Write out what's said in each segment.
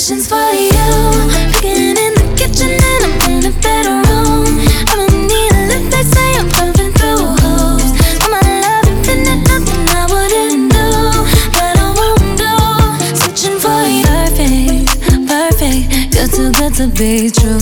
positions for you. Cooking in the kitchen and I'm in the bedroom. I don't need a lift, they say I'm pumping through holes. All my love infinite, nothing I wouldn't do, that I won't do. Searching for you, perfect, you're too good to be true.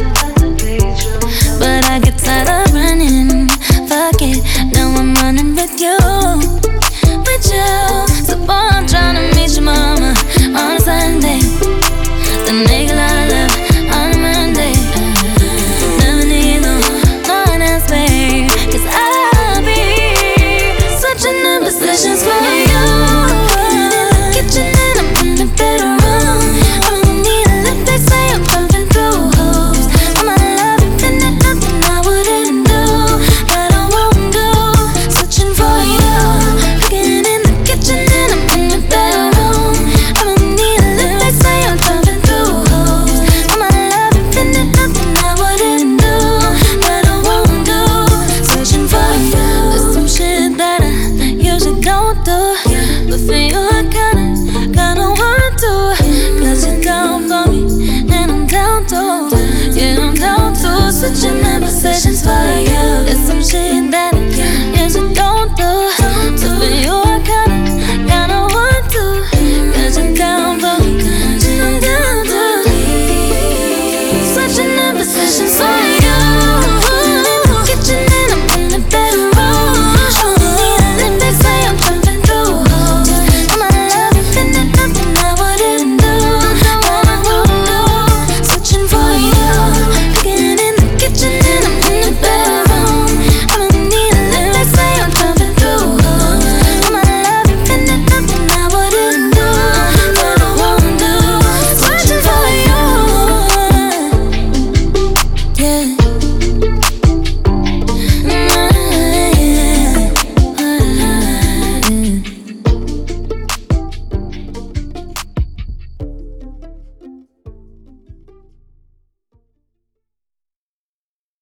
But I get tired of running, fuck it, now I'm running with you. With you, so boy I'm tryna meet your mama on a Sunday, then make a lot of love on a Monday. Never need no one else, babe, 'cause I'll be switching the positions for you. In the kitchen and I'm in the bedroom. I don't need a lift, they say I'm pumping through holes. All my love infinite, nothing I wouldn't do, that I won't do. Switching for you. Cooking in the kitchen and I'm in the bedroom. I don't need a lift, they say I'm pumping through holes. All my love infinite, nothing I wouldn't do, that I won't do. Searching for you. There's some shit that I usually don't do, but for you I kinda want to. 'Cause you're down for me and I'm down too. Yeah, I'm down too. Switching the position